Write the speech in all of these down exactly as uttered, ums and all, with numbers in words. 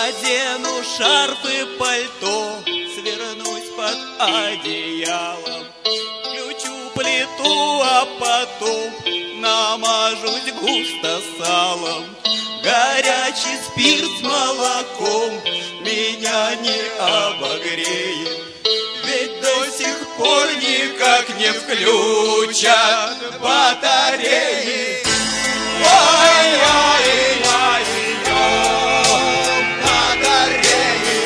Одену шарф и пальто, свернусь под одеялом, включу плиту, а потом намажусь густо салом. Горячий спирт с молоком меня не обогреет, ведь до сих пор никак не включат батареи. Ой-ой-ой-ой, батареи.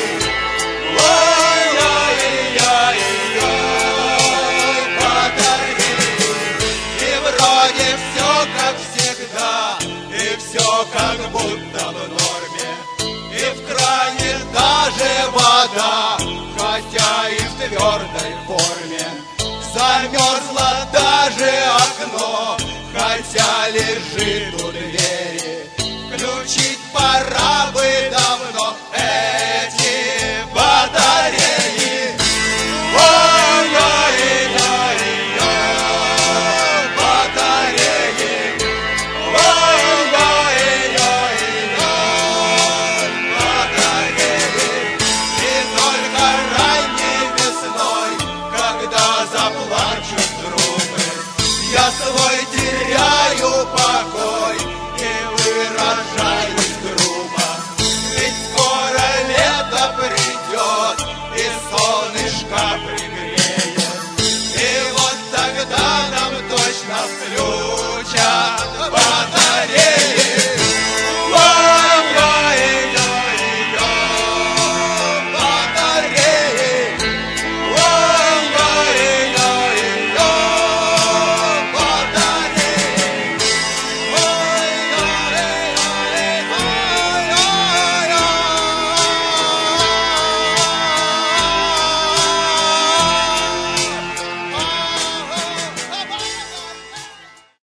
Ой-ой-ой-ой, батареи. И вроде все как всегда, и все как будто в норме, и в кране даже вода, хотя и в твердой форме. Замерзло даже окно, хотя лежит